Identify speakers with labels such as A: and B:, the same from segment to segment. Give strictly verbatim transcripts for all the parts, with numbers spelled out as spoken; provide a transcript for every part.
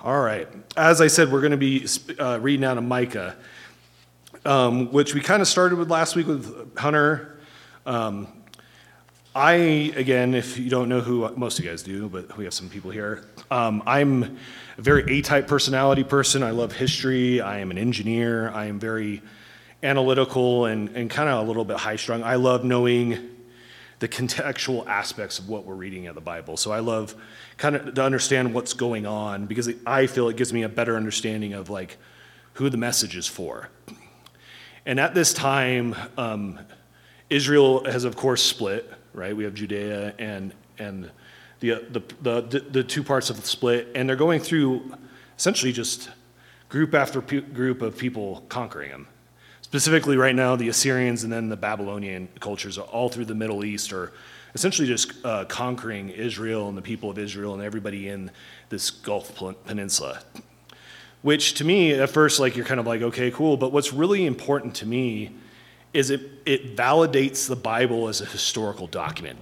A: All right. As I said, we're going to be uh, reading out of Micah, um, which we kind of started with last week with Hunter. Um, I, again, if you don't know who, most of you guys do, but we have some people here. Um, I'm a very A-type personality person. I love history. I am an engineer. I am very analytical and, and kind of a little bit high-strung. I love knowing the contextual aspects of what we're reading in the Bible. So I love kind of to understand what's going on because I feel it gives me a better understanding of like who the message is for. And at this time, um, Israel has of course split, right? We have Judea and and the, the the the two parts of the split, and they're going through essentially just group after group of people conquering them. Specifically right now, the Assyrians and then the Babylonian cultures are all through the Middle East are essentially just uh, conquering Israel and the people of Israel and everybody in this Gulf Peninsula. Which to me, at first, like you're kind of like, okay, cool. But what's really important to me is it, it validates the Bible as a historical document.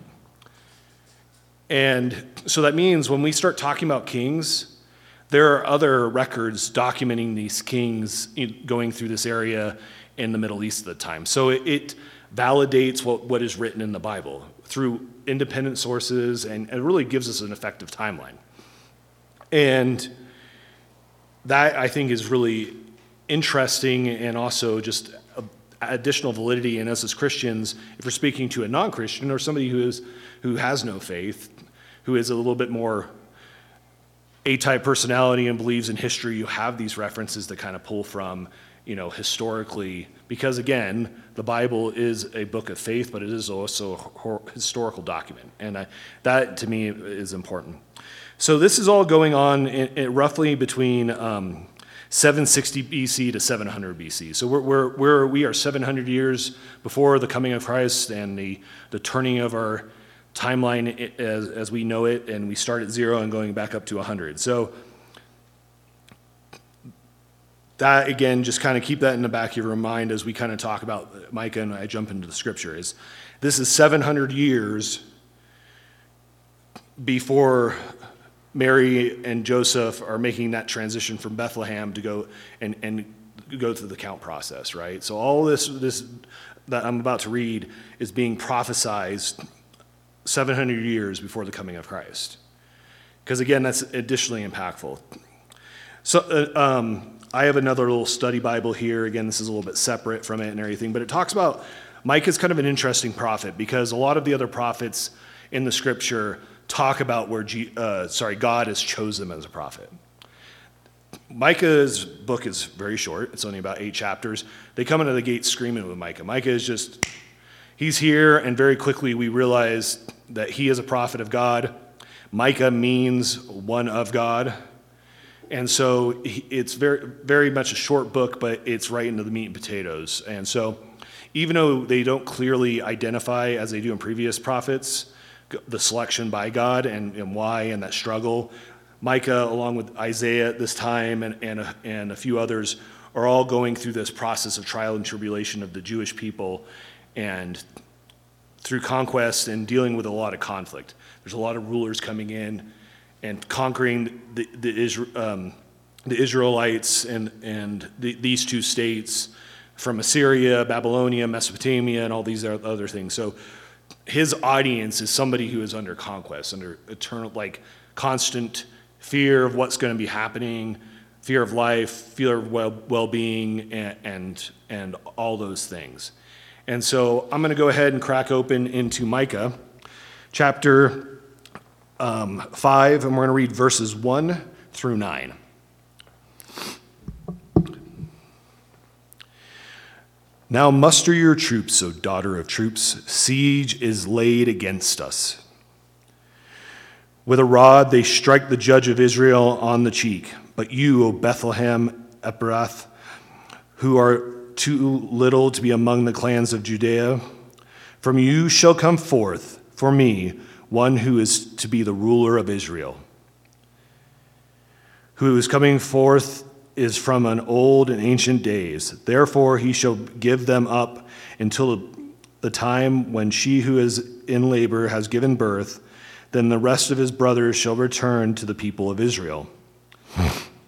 A: And so that means when we start talking about kings, there are other records documenting these kings going through this area in the Middle East at the time. So it, it validates what, what is written in the Bible through independent sources, and it really gives us an effective timeline. And that, I think, is really interesting and also just a, additional validity in us as Christians. If we're speaking to a non-Christian or somebody who is who has no faith, who is a little bit more A-type personality and believes in history, you have these references that kind of pull from, you know, historically, because again, the Bible is a book of faith, but it is also a historical document, and I, that to me is important. So this is all going on in, in roughly between um, seven sixty B C to seven hundred B C. So we're, we're, we're, we are seven hundred years before the coming of Christ and the, the turning of our timeline as, as we know it, and we start at zero and going back up to one hundred. So that, again, just kind of keep that in the back of your mind as we kind of talk about Micah and I jump into the scripture. Is this is seven hundred years before Mary and Joseph are making that transition from Bethlehem to go and, and go through the count process, right? So all this this that I'm about to read is being prophesized seven hundred years before the coming of Christ. Because again, that's additionally impactful. So uh, um, I have another little study Bible here. Again, this is a little bit separate from it and everything, but it talks about Micah's kind of an interesting prophet because a lot of the other prophets in the scripture talk about where G, uh, sorry God has chosen them as a prophet. Micah's book is very short. It's only about eight chapters. They come into the gate screaming with Micah. Micah is just, he's here, and very quickly we realize that he is a prophet of God. Micah means one of God. And so it's very, very much a short book, but it's right into the meat and potatoes. And so even though they don't clearly identify, as they do in previous prophets, the selection by God and, and why and that struggle, Micah, along with Isaiah at this time and, and, a, and a few others, are all going through this process of trial and tribulation of the Jewish people and through conquest and dealing with a lot of conflict. There's a lot of rulers coming in and conquering the the, Isra- um, the Israelites and, and the, these two states from Assyria, Babylonia, Mesopotamia, and all these other things. So his audience is somebody who is under conquest, under eternal, like constant fear of what's going to be happening, fear of life, fear of well, well-being, and, and, and all those things. And so I'm going to go ahead and crack open into Micah chapter Um, five, and we're going to read verses one through nine. Now muster your troops, O daughter of troops. Siege is laid against us. With a rod they strike the judge of Israel on the cheek. But you, O Bethlehem Ephrath, who are too little to be among the clans of Judea, from you shall come forth for me one who is to be the ruler of Israel. Who is coming forth is from an old and ancient days. Therefore he shall give them up until the time when she who is in labor has given birth. Then the rest of his brothers shall return to the people of Israel.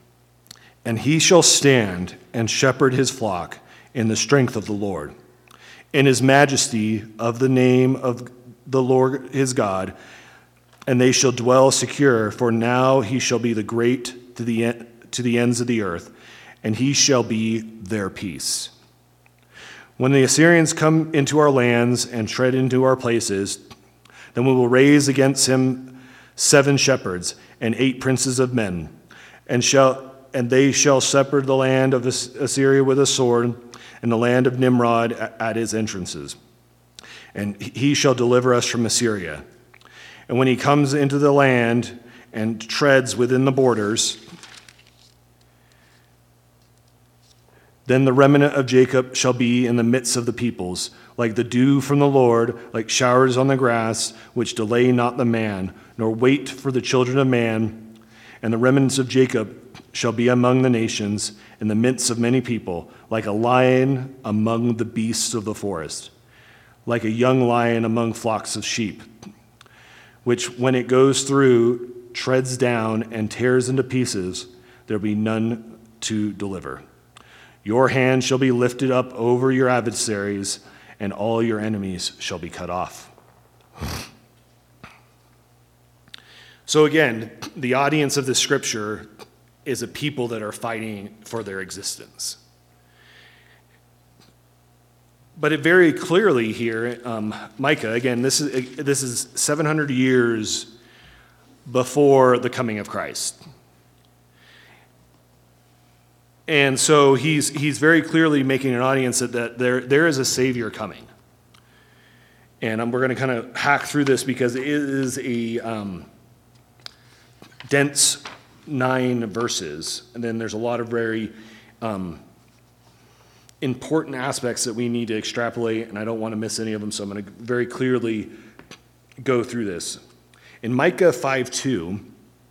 A: And he shall stand and shepherd his flock in the strength of the Lord, in his majesty of the name of the Lord his God, and they shall dwell secure, for now he shall be the great to the, en- to the ends of the earth, and he shall be their peace. When the Assyrians come into our lands and tread into our places, then we will raise against him seven shepherds and eight princes of men, and shall and they shall shepherd the land of Assyria with a sword, and the land of Nimrod at his entrances. And he shall deliver us from Assyria. And when he comes into the land and treads within the borders, then the remnant of Jacob shall be in the midst of the peoples, like the dew from the Lord, like showers on the grass, which delay not the man, nor wait for the children of man. And the remnants of Jacob shall be among the nations, in the midst of many people, like a lion among the beasts of the forest, like a young lion among flocks of sheep, which when it goes through, treads down and tears into pieces, there will be none to deliver. Your hand shall be lifted up over your adversaries, and all your enemies shall be cut off. So again, the audience of the scripture is a people that are fighting for their existence. But it very clearly here, um, Micah, again, this is this is seven hundred years before the coming of Christ. And so he's he's very clearly making an audience that, that there, there is a Savior coming. And um, we're going to kind of hack through this because it is a um, dense nine verses, and then there's a lot of very um, important aspects that we need to extrapolate, and I don't want to miss any of them, so I'm going to very clearly go through this. In Micah five two,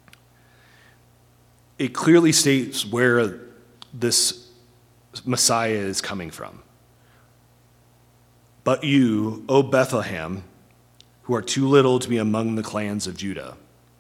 A: it clearly states where this Messiah is coming from. But you, O Bethlehem, who are too little to be among the clans of Judah.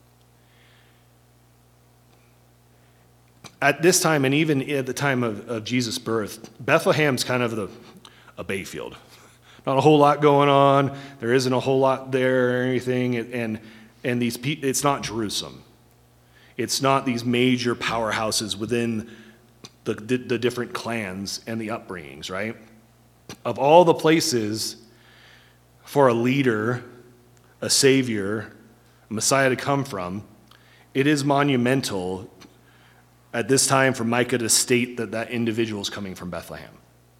A: At this time, and even at the time of, of Jesus' birth, Bethlehem's kind of the, a bayfield. Not a whole lot going on. There isn't a whole lot there or anything. And, and these pe- it's not Jerusalem. It's not these major powerhouses within the, the, the different clans and the upbringings, right? Of all the places for a leader, a savior, a Messiah to come from, it is monumental at this time for Micah to state that that individual is coming from Bethlehem.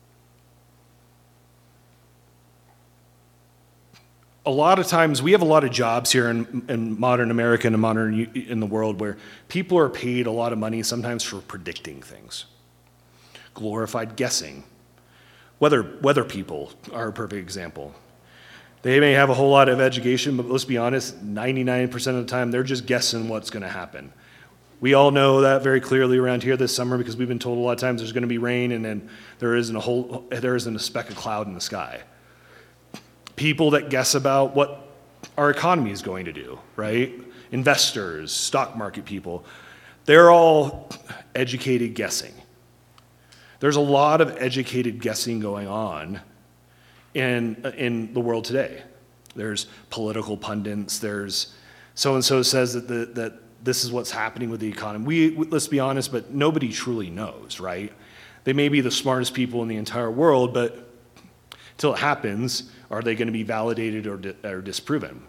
A: A lot of times, we have a lot of jobs here in, in modern America and modern in the world where people are paid a lot of money sometimes for predicting things. Glorified guessing. Weather, weather people are a perfect example. They may have a whole lot of education, but let's be honest, ninety-nine percent of the time, they're just guessing what's going to happen. We all know that very clearly around here this summer because we've been told a lot of times there's going to be rain and then there isn't a whole, there isn't a speck of cloud in the sky. People that guess about what our economy is going to do, right? Investors, stock market people, they're all educated guessing. There's a lot of educated guessing going on in, in the world today. There's political pundits, there's so-and-so says that the, that this is what's happening with the economy. We, let's be honest, but nobody truly knows, right? They may be the smartest people in the entire world, but until it happens, are they going to be validated or, di- or disproven?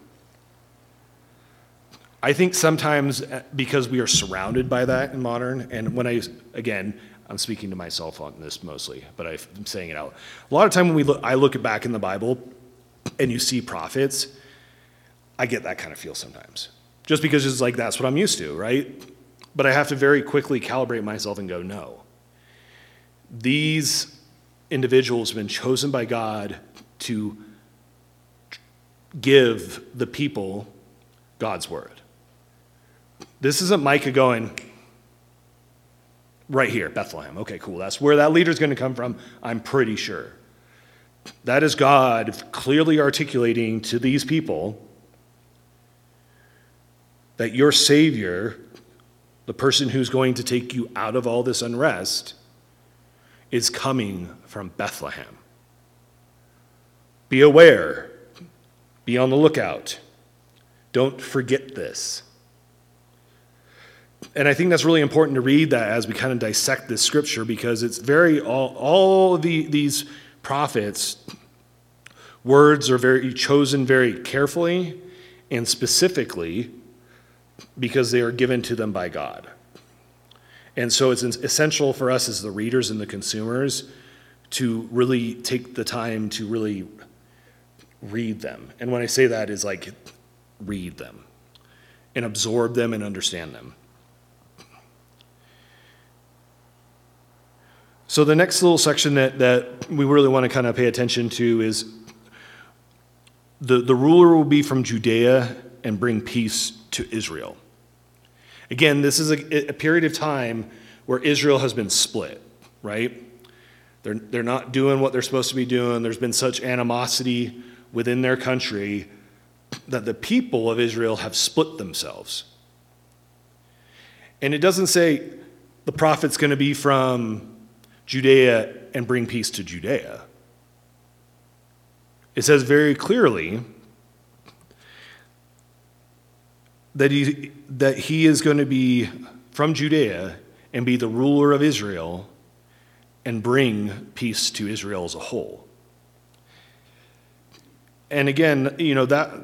A: I think sometimes because we are surrounded by that in modern, and when I, again, I'm speaking to myself on this mostly, but I'm saying it out. A lot of time when we look, I look back in the Bible and you see prophets, I get that kind of feel sometimes. Just because it's like, that's what I'm used to, right? But I have to very quickly calibrate myself and go, no. These individuals have been chosen by God to give the people God's word. This isn't Micah going, right here, Bethlehem. Okay, cool. That's where that leader's going to come from, I'm pretty sure. That is God clearly articulating to these people that your Savior, the the person who's going to take you out of all this unrest, is coming from Bethlehem. Be aware. Be on the lookout. Don't forget this. And I think that's really important to read that as we kind of dissect this scripture, because it's very, all, all of the, these prophets, words are very chosen very carefully and specifically because they are given to them by God. And so it's essential for us as the readers and the consumers to really take the time to really read them. And when I say that is like read them and absorb them and understand them. So the next little section that, that we really want to kind of pay attention to is the, the ruler will be from Judea and bring peace to Israel. Again, this is a, a period of time where Israel has been split, right? They're, they're not doing what they're supposed to be doing. There's been such animosity within their country that the people of Israel have split themselves. And it doesn't say the prophet's going to be from Judea and bring peace to Judea. It says very clearly that he, that he is going to be from Judea and be the ruler of Israel and bring peace to Israel as a whole. And again, you know, that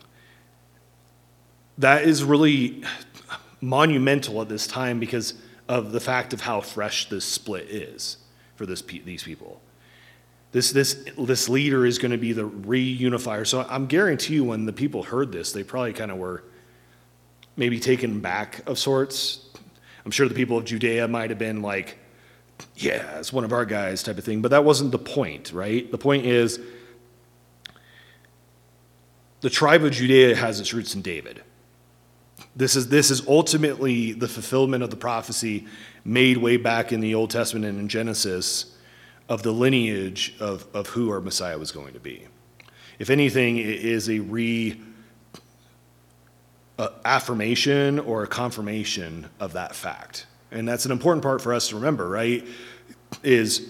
A: that is really monumental at this time because of the fact of how fresh this split is for this these people. This this this leader is going to be the reunifier. So I'm guarantee you when the people heard this, they probably kind of were maybe taken back of sorts. I'm sure the people of Judea might have been like, yeah, it's one of our guys type of thing. But that wasn't the point, right? The point is the tribe of Judea has its roots in David. This is this is ultimately the fulfillment of the prophecy made way back in the Old Testament and in Genesis of the lineage of, of who our Messiah was going to be. If anything, it is a re uh, affirmation or a confirmation of that fact. And that's an important part for us to remember, right? Is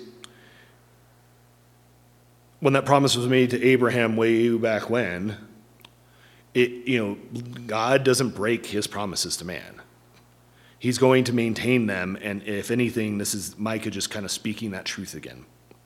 A: when that promise was made to Abraham way back when, it, you know, God doesn't break his promises to man. He's going to maintain them, and if anything, this is Micah just kind of speaking that truth again.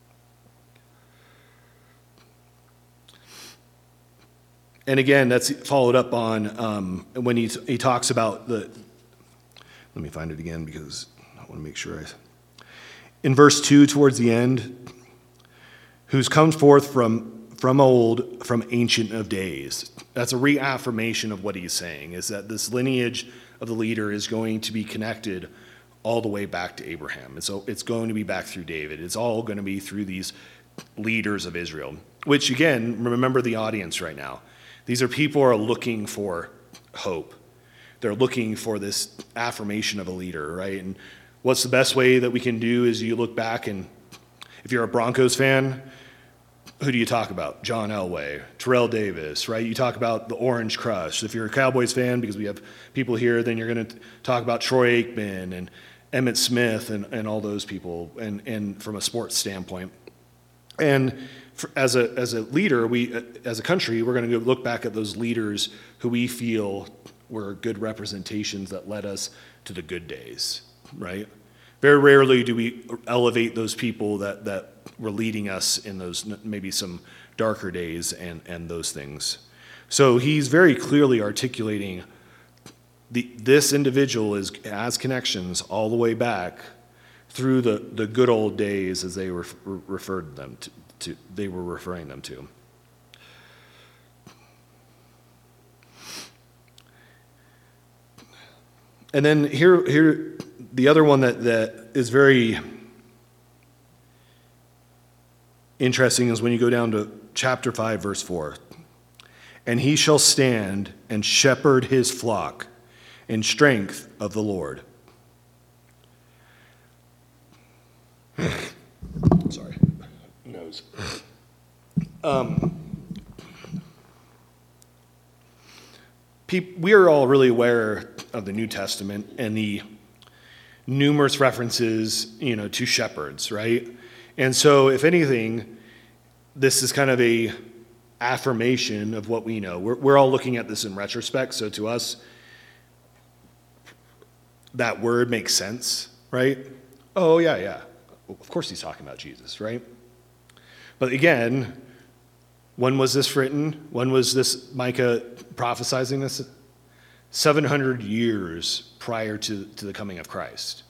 A: And again, that's followed up on um, when he he talks about the. Let me find it again because I want to make sure I. In verse two, towards the end, who's come forth from from old, from ancient of days. That's a reaffirmation of what he's saying, is that this lineage of the leader is going to be connected all the way back to Abraham. And so it's going to be back through David. It's all going to be through these leaders of Israel, which again, remember the audience right now. These are people who are looking for hope. They're looking for this affirmation of a leader, right? And what's the best way that we can do is you look back, and if you're a Broncos fan, who do you talk about? John Elway, Terrell Davis, right? You talk about the Orange Crush. If you're a Cowboys fan, because we have people here, then you're going to talk about Troy Aikman and Emmitt Smith and, and all those people, and, and from a sports standpoint. And for, as a as a leader, we as a country, we're going to go look back at those leaders who we feel were good representations that led us to the good days, right? Very rarely do we elevate those people that, that were leading us in those maybe some darker days and, and those things. So he's very clearly articulating the, this individual is, has connections all the way back through the, the good old days as they were referred them to, to they were referring them to. And then here, here, the other one that, that is very interesting is when you go down to chapter five, verse four. And he shall stand and shepherd his flock in strength of the Lord. Sorry, nose. Um, we are all really aware of the New Testament and the numerous references, you know, to shepherds, right? And so, if anything, this is kind of a affirmation of what we know. We're, we're all looking at this in retrospect, so to us, that word makes sense, right? Oh, yeah, yeah. Of course he's talking about Jesus, right? But again, when was this written? When was this Micah prophesizing this? seven hundred years prior to, to the coming of Christ.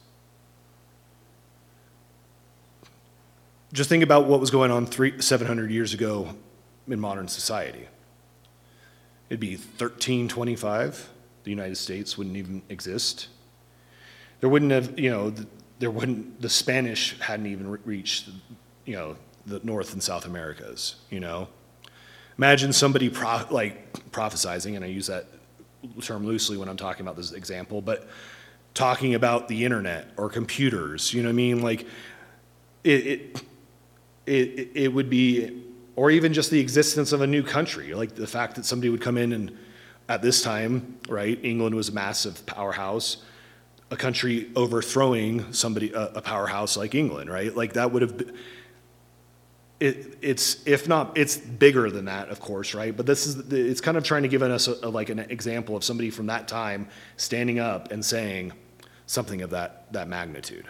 A: Just think about what was going on three, seven hundred years ago in modern society. It'd be thirteen twenty-five. The United States wouldn't even exist. There wouldn't have, you know, there wouldn't, the Spanish hadn't even reached, you know, the North and South Americas, you know. Imagine somebody pro, like prophesizing, and I use that term loosely when I'm talking about this example, but talking about the internet or computers, you know what I mean? Like, it, it, it, it would be, or even just the existence of a new country, like the fact that somebody would come in and, at this time, right, England was a massive powerhouse, a country overthrowing somebody, a, a powerhouse like England, right? Like that would have been, it, it's, if not, it's bigger than that, of course, right? But this is, it's kind of trying to give us a, a, like an example of somebody from that time standing up and saying something of that, that magnitude,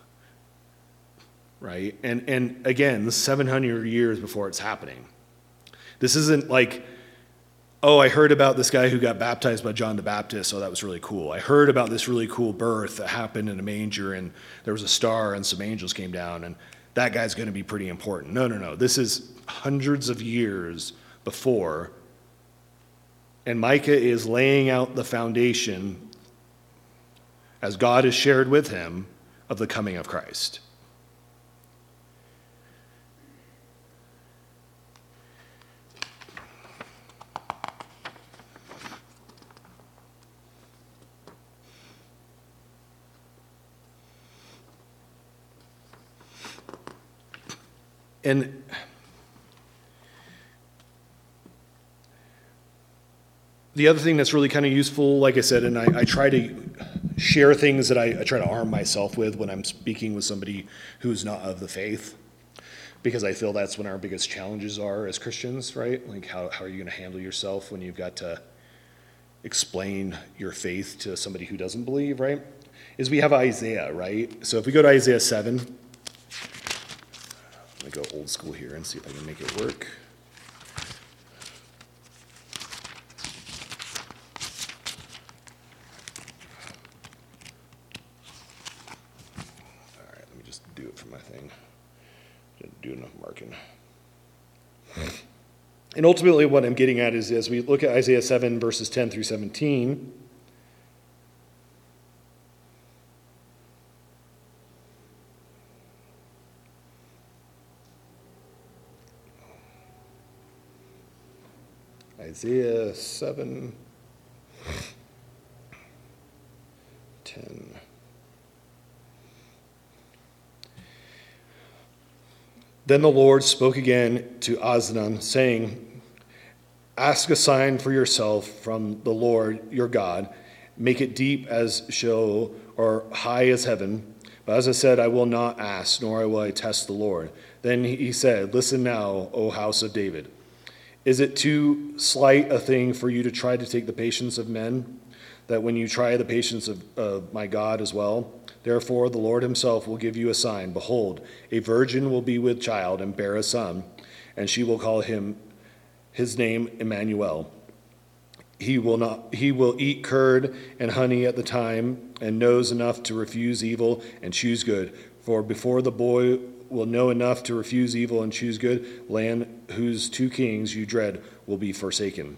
A: right? And, and again, this is seven hundred years before it's happening. This isn't like, oh, I heard about this guy who got baptized by John the Baptist, so that was really cool. I heard about this really cool birth that happened in a manger, and there was a star and some angels came down, and that guy's going to be pretty important. No, no, no. This is hundreds of years before, and Micah is laying out the foundation, as God has shared with him, of the coming of Christ. And the other thing that's really kind of useful, like I said, and I, I try to share things that I, I try to arm myself with when I'm speaking with somebody who's not of the faith, because I feel that's when our biggest challenges are as Christians, right? Like how, how are you going to handle yourself when you've got to explain your faith to somebody who doesn't believe, right? Is we have Isaiah, right? So if we go to Isaiah seven, I'm going to go old school here and see if I can make it work. All right, let me just do it for my thing. Didn't do enough marking. And ultimately what I'm getting at is as we look at Isaiah seven, verses ten through seventeen, Isaiah seven, ten. Then the Lord spoke again to Aznan, saying, ask a sign for yourself from the Lord your God. Make it deep as Sheol or high as heaven. But as I said, I will not ask, nor will I test the Lord. Then he said, listen now, O house of David. Is it too slight a thing for you to try to take the patience of men, that when you try the patience of uh, my God as well? Therefore the Lord himself will give you a sign. Behold, a virgin will be with child and bear a son, and she will call him his name Emmanuel. He will not he will eat curd and honey at the time, and knows enough to refuse evil and choose good. For before the boy will know enough to refuse evil and choose good, land whose two kings you dread will be forsaken.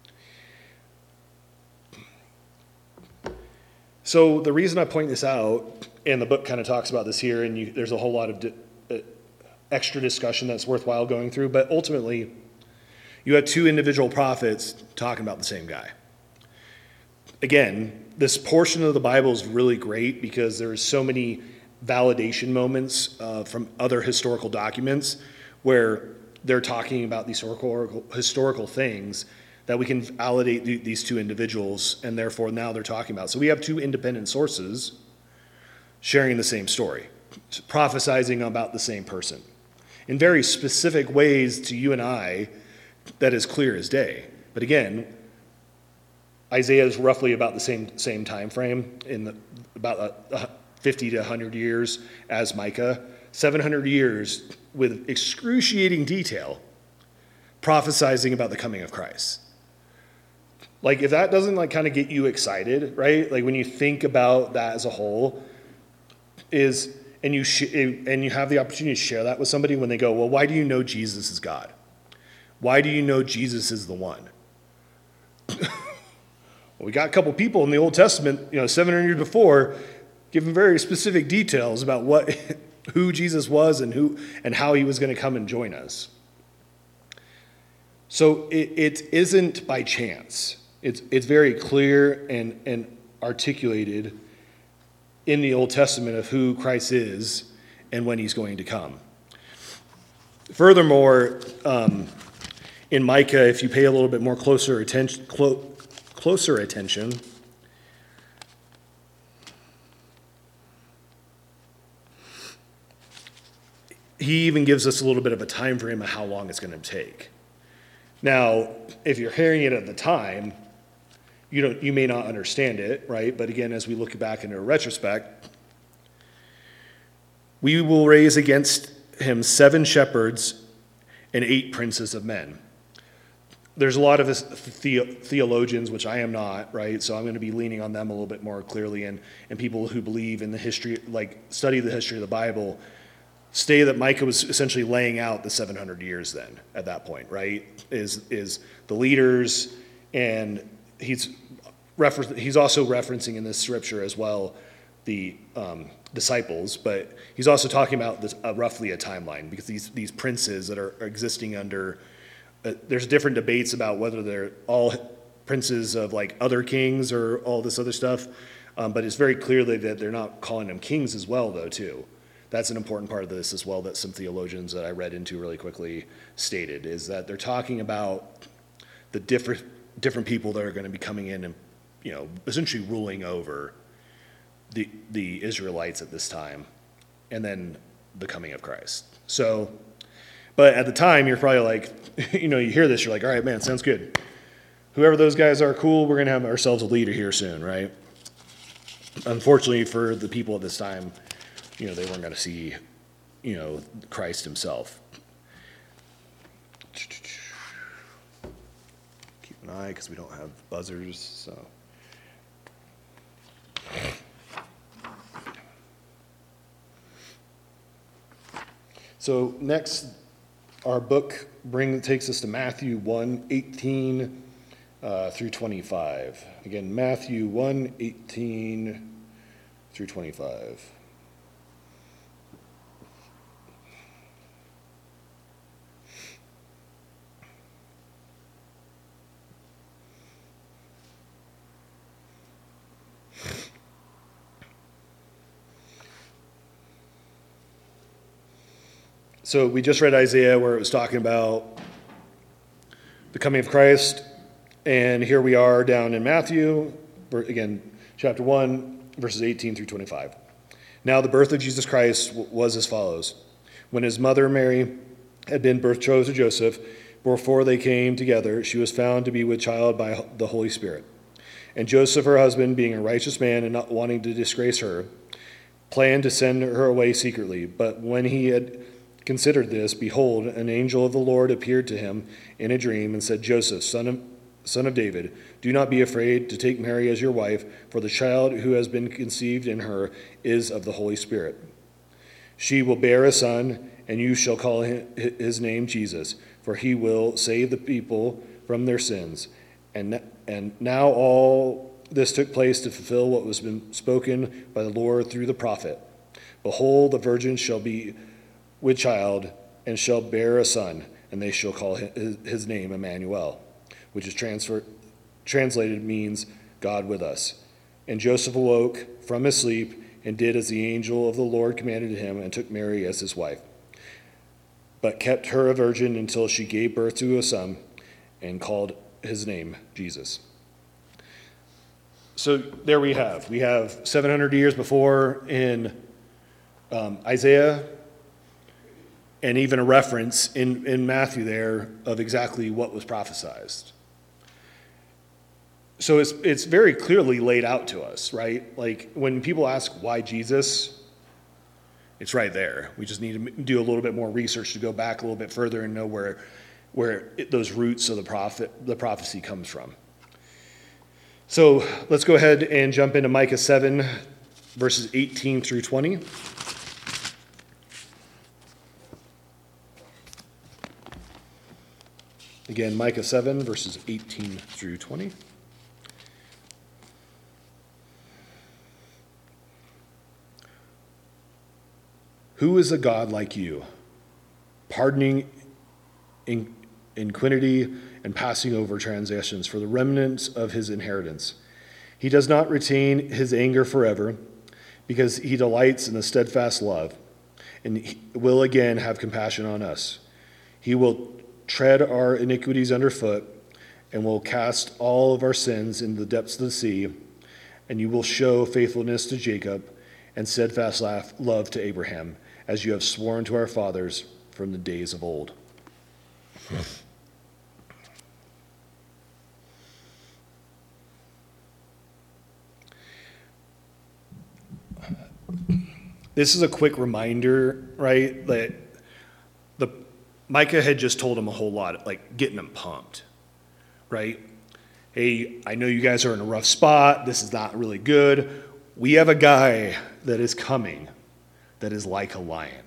A: So the reason I point this out, and the book kind of talks about this here, and you, there's a whole lot of di- uh, extra discussion that's worthwhile going through, but ultimately you have two individual prophets talking about the same guy. Again, this portion of the Bible is really great because there's so many validation moments uh, from other historical documents where they're talking about these historical, historical things that we can validate th- these two individuals, and therefore now they're talking about. So we have two independent sources sharing the same story, prophesizing about the same person in very specific ways to you and I that is clear as day. But again, Isaiah is roughly about the same same time frame, in the, about uh, fifty to one hundred years as Micah, seven hundred years with excruciating detail prophesizing about the coming of Christ. Like, if that doesn't like kind of get you excited, right? Like when you think about that as a whole, is and you sh- and you have the opportunity to share that with somebody when they go, well, why do you know Jesus is God? Why do you know Jesus is the one? Well, we got a couple people in the Old Testament, you know, seven hundred years before, giving very specific details about what, who Jesus was and who and how he was going to come and join us. So it, it isn't by chance. It's it's very clear and, and articulated in the Old Testament of who Christ is and when he's going to come. Furthermore, um, in Micah, if you pay a little bit more closer attention, clo- closer attention, he even gives us a little bit of a time frame of how long it's going to take. Now, if you're hearing it at the time, you don't, you may not understand it, right? But again, as we look back into a retrospect, we will raise against him seven shepherds and eight princes of men. There's a lot of the- theologians, which I am not, right? So I'm going to be leaning on them a little bit more clearly, and, and people who believe in the history, like study the history of the Bible, say that Micah was essentially laying out the seven hundred years then, at that point, right? Is is the leaders, and he's refer- he's also referencing in this scripture as well the um, disciples, but he's also talking about this, uh, roughly a timeline, because these, these princes that are, are existing under, uh, there's different debates about whether they're all princes of like other kings or all this other stuff, um, but it's very clearly that they're not calling them kings as well, though, too. That's an important part of this as well that some theologians that I read into really quickly stated, is that they're talking about the different different people that are going to be coming in and, you know, essentially ruling over the the Israelites at this time, and then the coming of Christ. So, but at the time, you're probably like, you know, you hear this, you're like, all right, man, sounds good. Whoever those guys are, cool, we're going to have ourselves a leader here soon, right? Unfortunately for the people at this time, you know, they weren't going to see, you know, Christ himself. Keep an eye, because we don't have buzzers, so. So next, our book bring, takes us to Matthew one, eighteen uh, through twenty-five. Again, Matthew one, eighteen through twenty-five. So we just read Isaiah where it was talking about the coming of Christ, and here we are down in Matthew, again, chapter one, verses eighteen through twenty-five. Now the birth of Jesus Christ was as follows. When his mother Mary had been betrothed to Joseph, before they came together, she was found to be with child by the Holy Spirit. And Joseph, her husband, being a righteous man and not wanting to disgrace her, planned to send her away secretly. But when he had considered this, behold, an angel of the Lord appeared to him in a dream and said, Joseph, son of, son of David, do not be afraid to take Mary as your wife, for the child who has been conceived in her is of the Holy Spirit. She will bear a son, and you shall call his name Jesus, for he will save the people from their sins. And, and now all this took place to fulfill what was been spoken by the Lord through the prophet. Behold, the virgin shall be with child, and shall bear a son, and they shall call his name Emmanuel, which is transfer, translated means God with us. And Joseph awoke from his sleep, and did as the angel of the Lord commanded him, and took Mary as his wife, but kept her a virgin until she gave birth to a son, and called his name Jesus. So there we have. We have seven hundred years before in um, Isaiah, and even a reference in, in Matthew there of exactly what was prophesied. So it's, it's very clearly laid out to us, right? Like when people ask why Jesus, it's right there. We just need to do a little bit more research to go back a little bit further and know where, where it, those roots of the prophet, the prophecy comes from. So let's go ahead and jump into Micah seven, verses eighteen through twenty. Again, Micah seven, verses eighteen through twenty. Who is a God like you, pardoning in, iniquity and passing over transgressions for the remnants of his inheritance? He does not retain his anger forever, because he delights in the steadfast love, and he will again have compassion on us. He will tread our iniquities underfoot, and will cast all of our sins into the depths of the sea, and you will show faithfulness to Jacob and steadfast love to Abraham, as you have sworn to our fathers from the days of old. This is a quick reminder, right, that the Micah had just told him a whole lot, like getting him pumped, right? Hey, I know you guys are in a rough spot. This is not really good. We have a guy that is coming that is like a lion.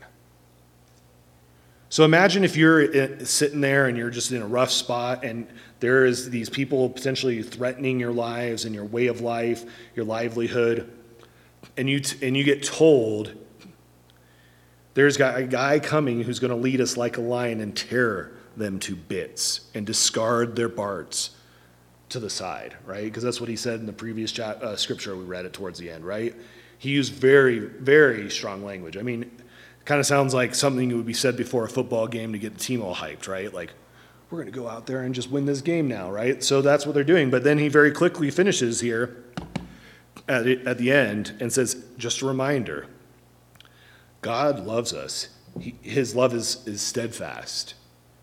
A: So imagine if you're sitting there and you're just in a rough spot and there is these people potentially threatening your lives and your way of life, your livelihood, and you t- and you get told there's a guy coming who's going to lead us like a lion and tear them to bits and discard their parts to the side, right? Because that's what he said in the previous cha- uh, scripture we read it towards the end, right? He used very, very strong language. I mean, it kind of sounds like something that would be said before a football game to get the team all hyped, right? Like, we're going to go out there and just win this game now, right? So that's what they're doing. But then he very quickly finishes here at, it, at the end and says, just a reminder, God loves us. He, his love is, is steadfast.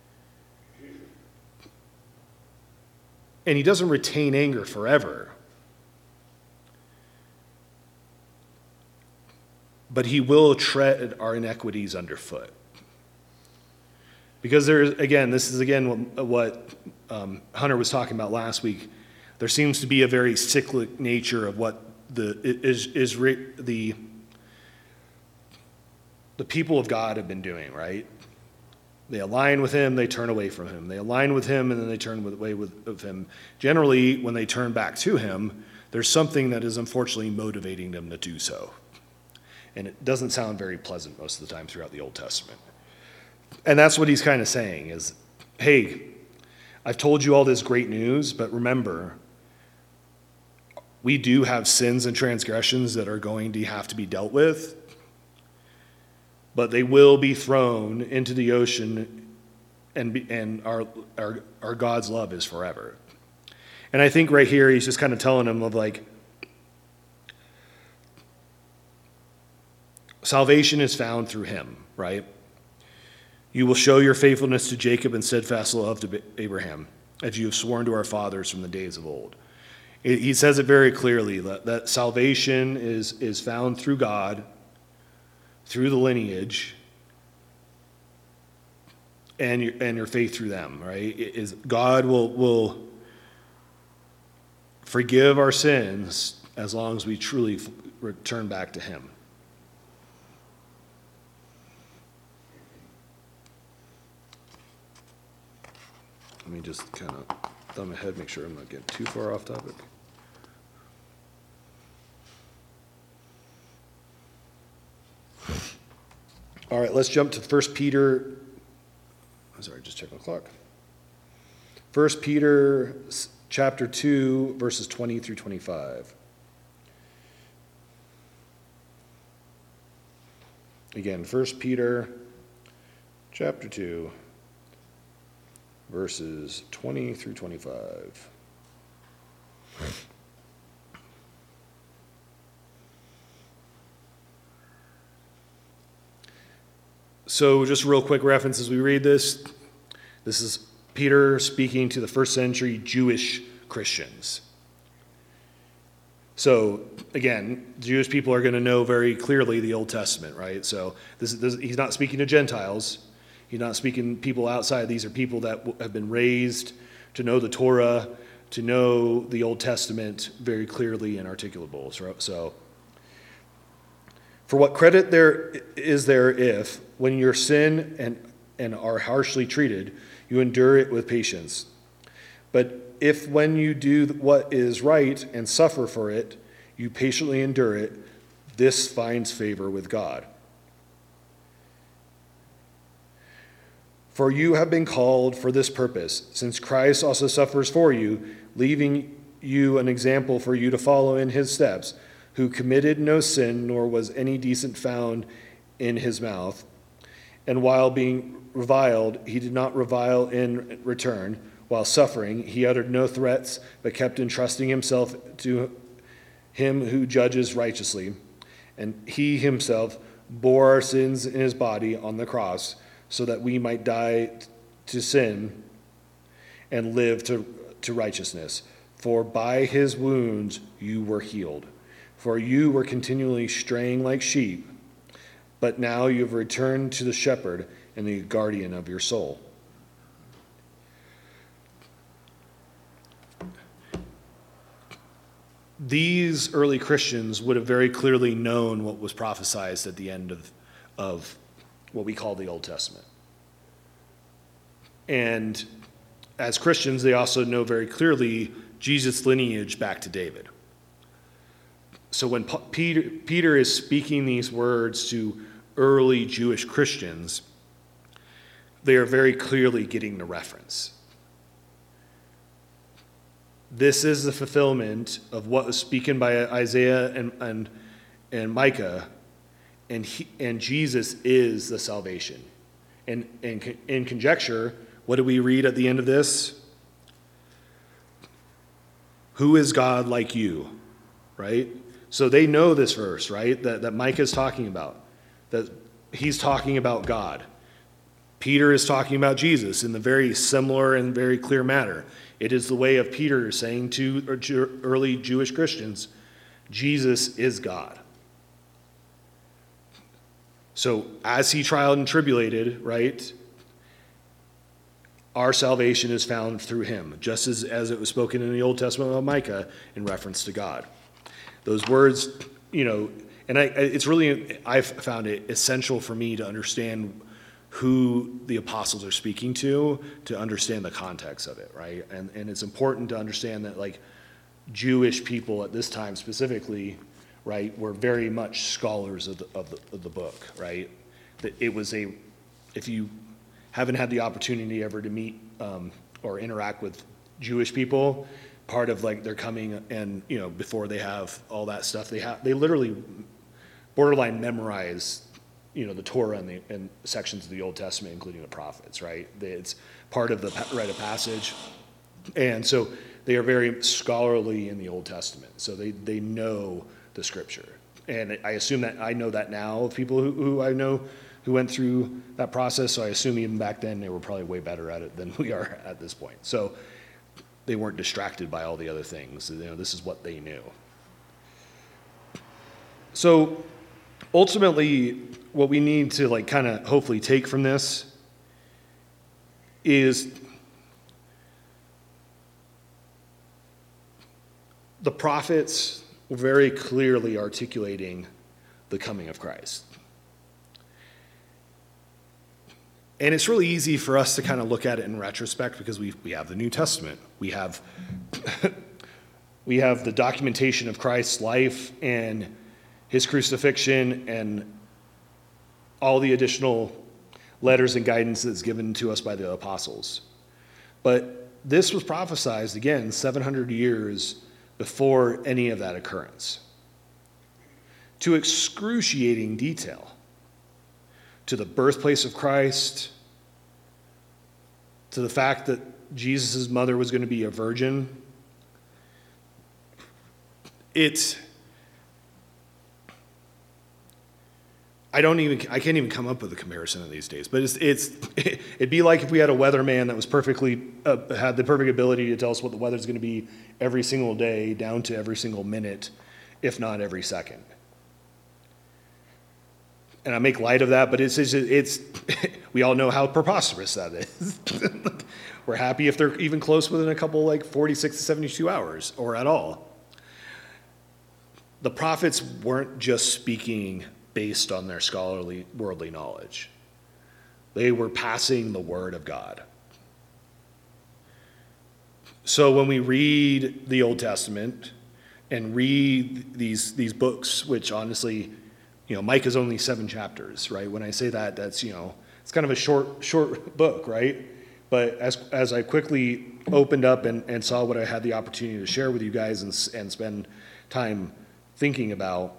A: And he doesn't retain anger forever. But he will tread our iniquities underfoot. Because there's, again, this is again what, what um, Hunter was talking about last week. There seems to be a very cyclic nature of what the is is the the people of God have been doing, right? They align with him, they turn away from him. They align with him, and then they turn away with, with him. Generally, when they turn back to him, there's something that is unfortunately motivating them to do so. And it doesn't sound very pleasant most of the time throughout the Old Testament. And that's what he's kind of saying is, hey, I've told you all this great news, but remember, we do have sins and transgressions that are going to have to be dealt with, but they will be thrown into the ocean, and be, and our, our, our God's love is forever. And I think right here he's just kind of telling them of like, salvation is found through him, right? You will show your faithfulness to Jacob and steadfast love to Abraham, as you have sworn to our fathers from the days of old. He says it very clearly that, that salvation is, is found through God, through the lineage, and your, and your faith through them, right? It is God will, will forgive our sins as long as we truly return back to him. Let me just kind of thumb ahead, make sure I'm not getting too far off topic. All right, let's jump to First Peter. I'm sorry, just check my clock. First Peter chapter two, verses twenty through twenty-five. Again, First Peter chapter two, verses twenty through twenty-five. So just real quick reference as we read this. This is Peter speaking to the first century Jewish Christians. So again, Jewish people are going to know very clearly the Old Testament, right? So this, this, he's not speaking to Gentiles. He's not speaking to people outside. These are people that have been raised to know the Torah, to know the Old Testament very clearly and articulable. So, for what credit there is there if, when you sin and, and are harshly treated, you endure it with patience? But if when you do what is right and suffer for it, you patiently endure it, this finds favor with God. For you have been called for this purpose, since Christ also suffers for you, leaving you an example for you to follow in his steps, who committed no sin, nor was any decent found in his mouth. And while being reviled, he did not revile in return. While suffering, he uttered no threats, but kept entrusting himself to him who judges righteously. And he himself bore our sins in his body on the cross, so that we might die to sin and live to, to righteousness. For by his wounds you were healed. For you were continually straying like sheep, but now you have returned to the shepherd and the guardian of your soul. These early Christians would have very clearly known what was prophesied at the end of, of what we call the Old Testament. And as Christians, they also know very clearly Jesus' lineage back to David. So when Peter, Peter is speaking these words to early Jewish Christians, they are very clearly getting the reference. This is the fulfillment of what was spoken by Isaiah and, and, and Micah, and, he, and Jesus is the salvation. And, and in conjecture, what do we read at the end of this? Who is God like you, right? So they know this verse, right, that, that Micah is talking about, that he's talking about God. Peter is talking about Jesus in the very similar and very clear manner. It is the way of Peter saying to early Jewish Christians, Jesus is God. So as he trialed and tribulated, right, our salvation is found through him, just as, as it was spoken in the Old Testament of Micah in reference to God. Those words, you know, and I, it's really, I've found it essential for me to understand who the apostles are speaking to, to understand the context of it, right? And and it's important to understand that, like, Jewish people at this time specifically, right, were very much scholars of the, of the, of the book, right? That it was a, if you haven't had the opportunity ever to meet um, or interact with Jewish people, part of, like, they're coming and, you know, before they have all that stuff, they have, they literally borderline memorize, you know, the Torah and, the, and sections of the Old Testament, including the prophets, right? It's part of the rite of passage. And so they are very scholarly in the Old Testament. So they, they know the scripture. And I assume that I know that now of people who, who I know who went through that process. So I assume even back then they were probably way better at it than we are at this point. So they weren't distracted by all the other things. You know, this is what they knew. So ultimately, what we need to, like, kind of hopefully take from this is the prophets were very clearly articulating the coming of Christ. And it's really easy for us to kind of look at it in retrospect because we we have the New Testament. We have we have the documentation of Christ's life and his crucifixion and all the additional letters and guidance that's given to us by the apostles. But this was prophesied, again, seven hundred years before any of that occurrence, to excruciating detail, to the birthplace of Christ, to the fact that Jesus' mother was going to be a virgin. It's I don't even, I can't even come up with a comparison of these days, but it's, it's, it'd be like if we had a weatherman that was perfectly, uh, had the perfect ability to tell us what the weather's going to be every single day, down to every single minute, if not every second. And I make light of that, but it's, it's, it's we all know how preposterous that is. We're happy if they're even close within a couple, like forty-six to seventy-two hours, or at all. The prophets weren't just speaking based on their scholarly, worldly knowledge. They were passing the word of God. So when we read the Old Testament and read these, these books, which honestly, you know, Micah is only seven chapters, right? When I say that, that's, you know, it's kind of a short, short book, right? But as as I quickly opened up and, and saw what I had the opportunity to share with you guys and, and spend time thinking about,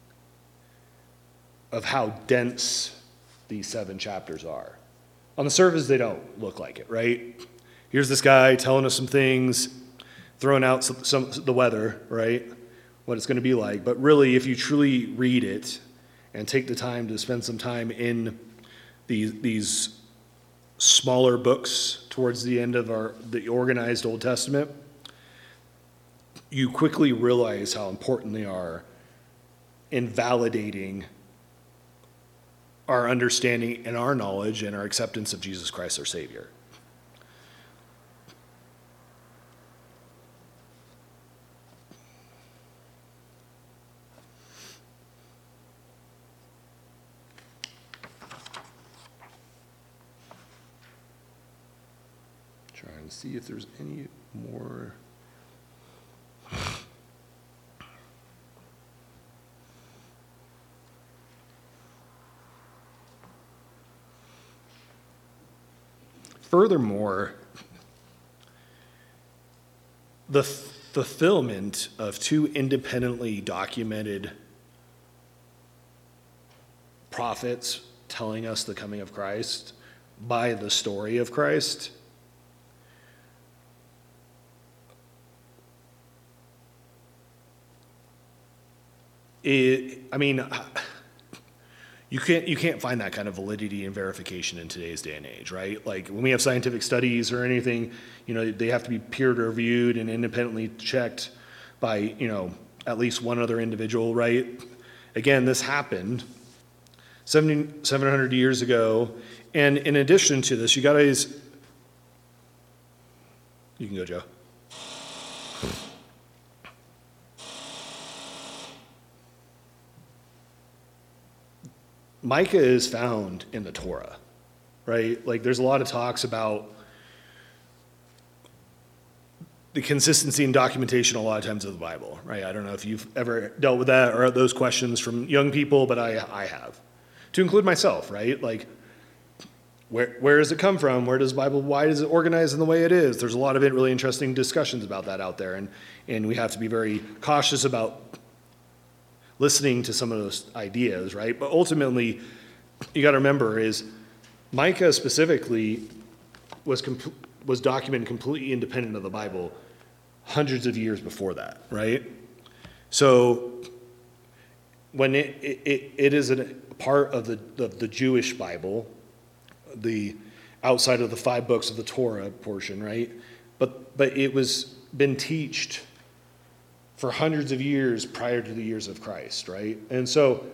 A: of how dense these seven chapters are. On the surface, they don't look like it, right? Here's this guy telling us some things, throwing out some, some the weather, right? What it's going to be like. But really, if you truly read it and take the time to spend some time in these these smaller books towards the end of our the organized Old Testament, you quickly realize how important they are in validating our understanding and our knowledge and our acceptance of Jesus Christ, our Savior. Trying to see if there's any more. Furthermore, the fulfillment of two independently documented prophets telling us the coming of Christ by the story of Christ it, I mean, You can't you can't find that kind of validity and verification in today's day and age, right? Like when we have scientific studies or anything, you know, they have to be peer reviewed and independently checked by, you know, at least one other individual, right? Again, this happened seven hundred years ago. And in addition to this, you guys, you can go, Joe. Micah is found in the Torah, right? Like there's a lot of talks about the consistency and documentation a lot of times of the Bible, right? I don't know if you've ever dealt with that or those questions from young people, but I, I have. To include myself, right? Like where where does it come from? Where does the Bible, why is it organized in the way it is? There's a lot of really interesting discussions about that out there, and, and we have to be very cautious about listening to some of those ideas, right? But ultimately, you got to remember is Micah specifically was comp- was documented completely independent of the Bible hundreds of years before that, right? So when it it, it is a part of the of the Jewish Bible, the outside of the five books of the Torah portion, right? But but it was been taught for hundreds of years prior to the years of Christ, right? And so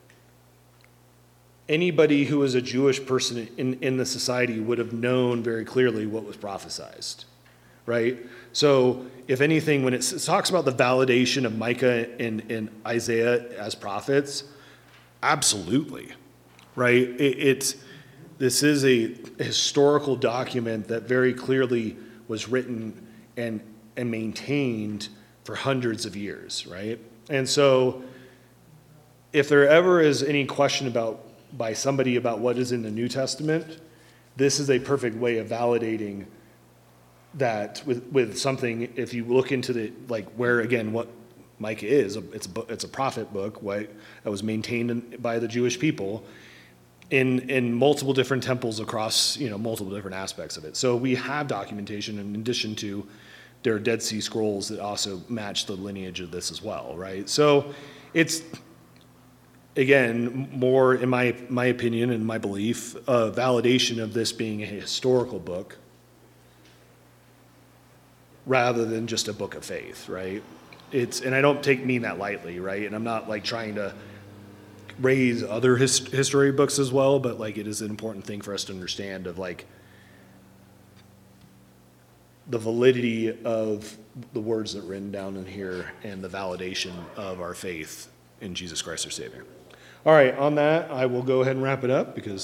A: anybody who was a Jewish person in, in the society would have known very clearly what was prophesied, right? So if anything, when it talks about the validation of Micah and, and Isaiah as prophets, absolutely, right? It, it's, this is a historical document that very clearly was written and, and maintained for hundreds of years, right? And so if there ever is any question about by somebody about what is in the New Testament, this is a perfect way of validating that with, with something. If you look into the, like where, again, what Micah is, it's a, it's a prophet book what, that was maintained by the Jewish people in, in multiple different temples across, you know, multiple different aspects of it. So we have documentation in addition to there are Dead Sea Scrolls that also match the lineage of this as well, right? So it's again, more in my, my opinion and my belief, a validation of this being a historical book rather than just a book of faith, right? It's, and I don't take mean that lightly, right? And I'm not like trying to raise other his, history books as well, but like it is an important thing for us to understand of like the validity of the words that are written down in here and the validation of our faith in Jesus Christ our Savior. All right, on that, I will go ahead and wrap it up because